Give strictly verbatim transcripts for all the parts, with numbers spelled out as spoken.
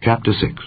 Chapter six.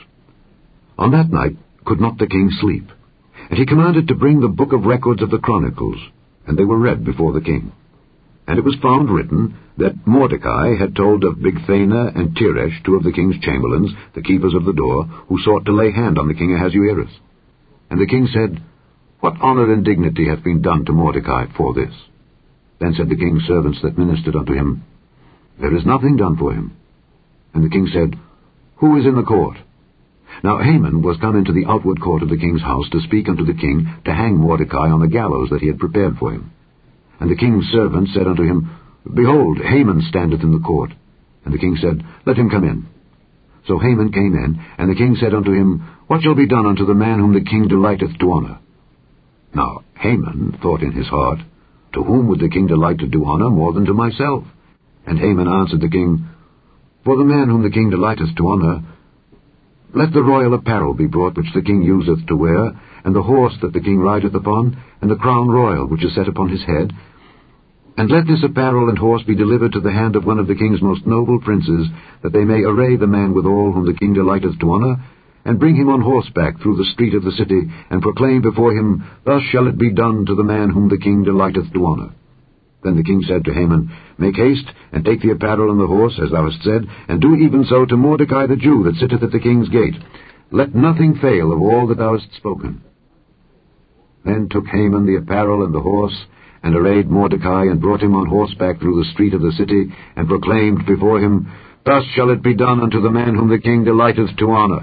On that night could not the king sleep, and he commanded to bring the book of records of the Chronicles, and they were read before the king. And it was found written that Mordecai had told of Bigthana and Teresh, two of the king's chamberlains, the keepers of the door, who sought to lay hand on the king Ahasuerus. And the king said, What honour and dignity hath been done to Mordecai for this? Then said the king's servants that ministered unto him, There is nothing done for him. And the king said, Who is in the court? Now Haman was come into the outward court of the king's house to speak unto the king to hang Mordecai on the gallows that he had prepared for him. And the king's servant said unto him, Behold, Haman standeth in the court. And the king said, Let him come in. So Haman came in, and the king said unto him, What shall be done unto the man whom the king delighteth to honour? Now Haman thought in his heart, To whom would the king delight to do honour more than to myself? And Haman answered the king, For the man whom the king delighteth to honour, let the royal apparel be brought which the king useth to wear, and the horse that the king rideth upon, and the crown royal which is set upon his head. And let this apparel and horse be delivered to the hand of one of the king's most noble princes, that they may array the man withal whom the king delighteth to honour, and bring him on horseback through the street of the city, and proclaim before him, Thus shall it be done to the man whom the king delighteth to honour. Then the king said to Haman, Make haste, and take the apparel and the horse, as thou hast said, and do even so to Mordecai the Jew that sitteth at the king's gate. Let nothing fail of all that thou hast spoken. Then took Haman the apparel and the horse, and arrayed Mordecai, and brought him on horseback through the street of the city, and proclaimed before him, Thus shall it be done unto the man whom the king delighteth to honour.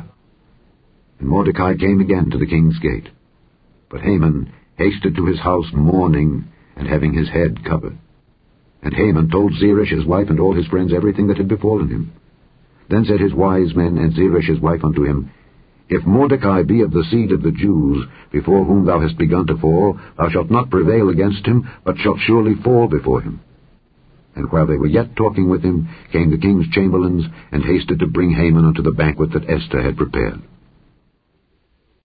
And Mordecai came again to the king's gate. But Haman hasted to his house mourning, and having his head covered. And Haman told Zeresh his wife and all his friends everything that had befallen him. Then said his wise men and Zeresh his wife unto him, If Mordecai be of the seed of the Jews, before whom thou hast begun to fall, thou shalt not prevail against him, but shalt surely fall before him. And while they were yet talking with him, came the king's chamberlains, and hasted to bring Haman unto the banquet that Esther had prepared.